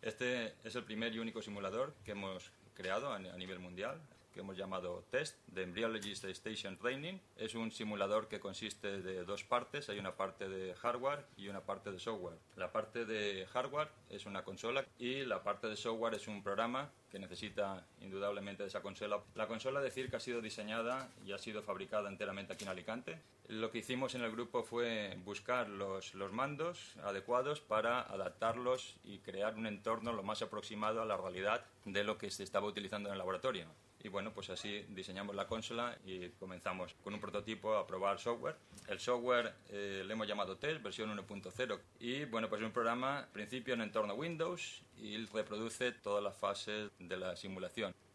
Este es el primer y único simulador que hemos creado a nivel mundial, que hemos llamado TEST, de Embryologist Station Training. Es un simulador que consiste de dos partes, hay una parte de hardware y una parte de software. La parte de hardware es una consola y la parte de software es un programa que necesita indudablemente de esa consola. La consola, decir que ha sido diseñada y ha sido fabricada enteramente aquí en Alicante. Lo que hicimos en el grupo fue buscar los mandos adecuados para adaptarlos y crear un entorno lo más aproximado a la realidad de lo que se estaba utilizando en el laboratorio. Y bueno, pues así diseñamos la consola y comenzamos con un prototipo a probar software. El software le hemos llamado TEST, versión 1.0. Y bueno, pues es un programa, en principio en entorno Windows, y reproduce todas las fases de la simulación.